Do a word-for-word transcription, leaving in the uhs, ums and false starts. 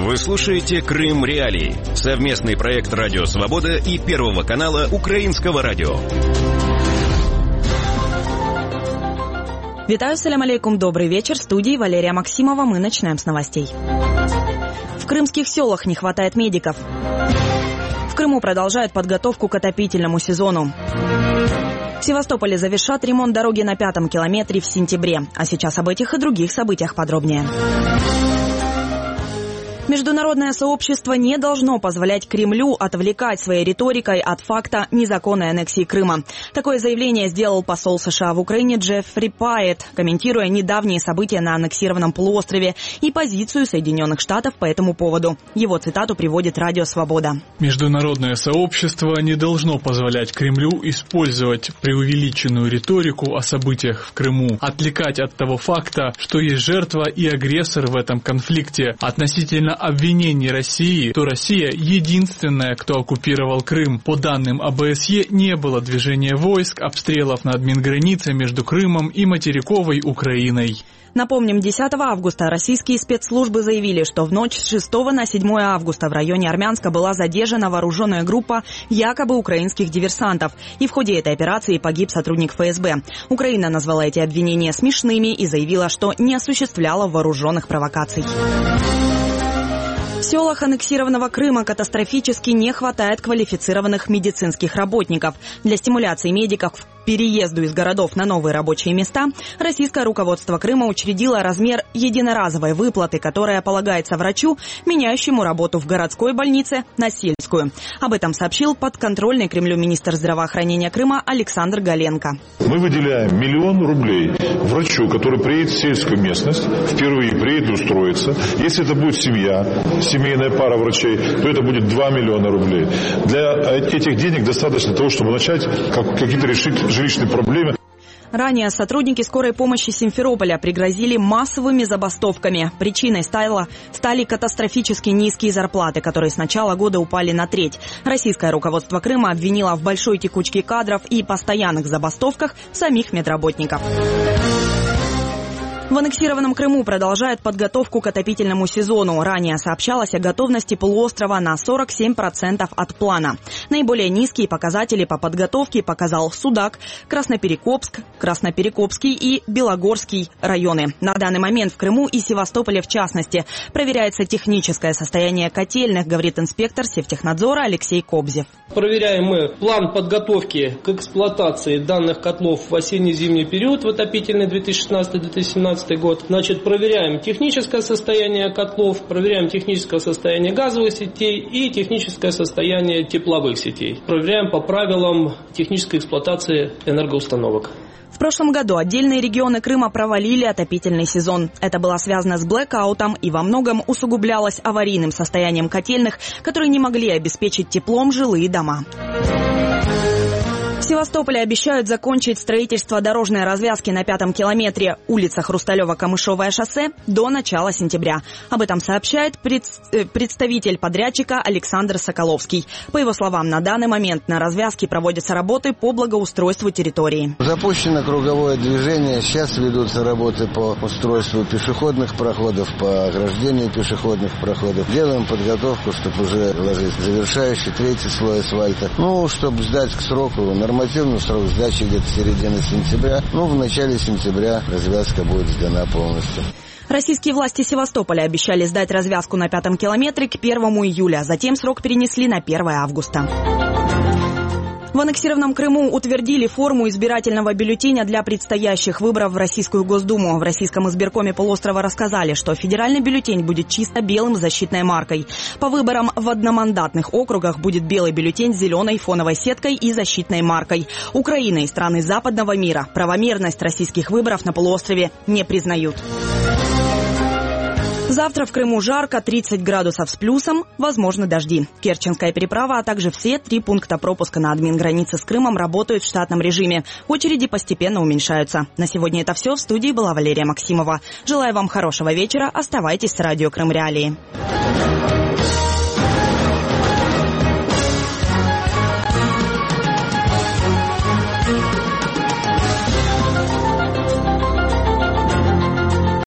Вы слушаете «Крым Реалии» — совместный проект «Радио Свобода» и Первого канала Украинского радио. Витаю, салям алейкум, добрый вечер. В студии Валерия Максимова. Мы начинаем с новостей. В крымских селах не хватает медиков. В Крыму продолжают подготовку к отопительному сезону. В Севастополе завершат ремонт дороги на пятом километре в сентябре. А сейчас об этих и других событиях подробнее. Международное сообщество не должно позволять Кремлю отвлекать своей риторикой от факта незаконной аннексии Крыма. Такое заявление сделал посол США в Украине Джеффри Пайет, комментируя недавние события на аннексированном полуострове и позицию Соединенных Штатов по этому поводу. Его цитату приводит Радио Свобода. Международное сообщество не должно позволять Кремлю использовать преувеличенную риторику о событиях в Крыму, отвлекать от того факта, что есть жертва и агрессор в этом конфликте. Относительно обвинений России, то Россия единственная, кто оккупировал Крым. По данным о бэ эс е, не было движения войск, обстрелов над Минграницей между Крымом и материковой Украиной. Напомним, десятого августа российские спецслужбы заявили, что в ночь с шестого на седьмое августа в районе Армянска была задержана вооруженная группа якобы украинских диверсантов. И в ходе этой операции погиб сотрудник эф эс бэ. Украина назвала эти обвинения смешными и заявила, что не осуществляла вооруженных провокаций. В селах аннексированного Крыма катастрофически не хватает квалифицированных медицинских работников. Для стимуляции медиков к переезду из городов на новые рабочие места российское руководство Крыма учредило размер единоразовой выплаты, которая полагается врачу, меняющему работу в городской больнице на сельскую. Об этом сообщил подконтрольный Кремлю министр здравоохранения Крыма Александр Галенко. Мы выделяем миллион рублей врачу, который приедет в сельскую местность, впервые приедет устроиться. Если это будет семья, семейная пара врачей, то это будет два миллиона рублей. Для этих денег достаточно для того, чтобы начать как, какие-то решить жилищные проблемы. Ранее сотрудники скорой помощи Симферополя пригрозили массовыми забастовками. Причиной стало, стали катастрофически низкие зарплаты, которые с начала года упали на треть. Российское руководство Крыма обвинило в большой текучке кадров и постоянных забастовках самих медработников. В аннексированном Крыму продолжают подготовку к отопительному сезону. Ранее сообщалось о готовности полуострова на сорок семь процентов от плана. Наиболее низкие показатели по подготовке показал Судак, Красноперекопск, Красноперекопский и Белогорский районы. На данный момент в Крыму и Севастополе в частности проверяется техническое состояние котельных, говорит инспектор Севтехнадзора Алексей Кобзев. Проверяем мы план подготовки к эксплуатации данных котлов в осенне-зимний период в отопительный две тысячи шестнадцатый — две тысячи семнадцатый год. Значит, проверяем техническое состояние котлов, проверяем техническое состояние газовых сетей и техническое состояние тепловых сетей. Проверяем по правилам технической эксплуатации энергоустановок. В прошлом году отдельные регионы Крыма провалили отопительный сезон. Это было связано с блэкаутом и во многом усугублялось аварийным состоянием котельных, которые не могли обеспечить теплом жилые дома. В Севастополе обещают закончить строительство дорожной развязки на пятом километре улица Хрусталева-Камышовое шоссе до начала сентября. Об этом сообщает пред... представитель подрядчика Александр Соколовский. По его словам, на данный момент на развязке проводятся работы по благоустройству территории. Запущено круговое движение. Сейчас ведутся работы по устройству пешеходных проходов, по ограждению пешеходных проходов. Делаем подготовку, чтобы уже ложить завершающий третий слой асфальта. Ну, чтобы сдать к сроку нормально. Нормативный срок сдачи где-то середины сентября. Ну, в начале сентября развязка будет сдана полностью. Российские власти Севастополя обещали сдать развязку на пятом километре к первому июля. Затем срок перенесли на первое августа. В аннексированном Крыму утвердили форму избирательного бюллетеня для предстоящих выборов в Российскую Госдуму. В Российском избиркоме полуострова рассказали, что федеральный бюллетень будет чисто белым с защитной маркой. По выборам в одномандатных округах будет белый бюллетень с зеленой фоновой сеткой и защитной маркой. Украина и страны западного мира правомерность российских выборов на полуострове не признают. Завтра в Крыму жарко, тридцать градусов с плюсом, возможно дожди. Керченская переправа, а также все три пункта пропуска на админгранице с Крымом работают в штатном режиме. Очереди постепенно уменьшаются. На сегодня это все. В студии была Валерия Максимова. Желаю вам хорошего вечера. Оставайтесь с радио Крым Реалии.